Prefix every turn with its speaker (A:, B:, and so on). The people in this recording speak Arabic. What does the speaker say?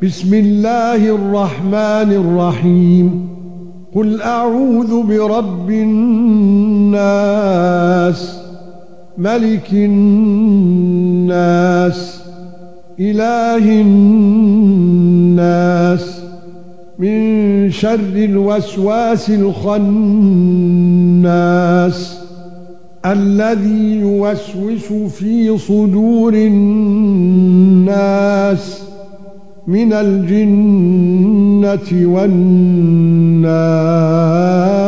A: بسم الله الرحمن الرحيم قل اعوذ برب الناس ملك الناس اله الناس من شر الوسواس الخناس الذي يوسوس في صدور الناس من الجنة والناس.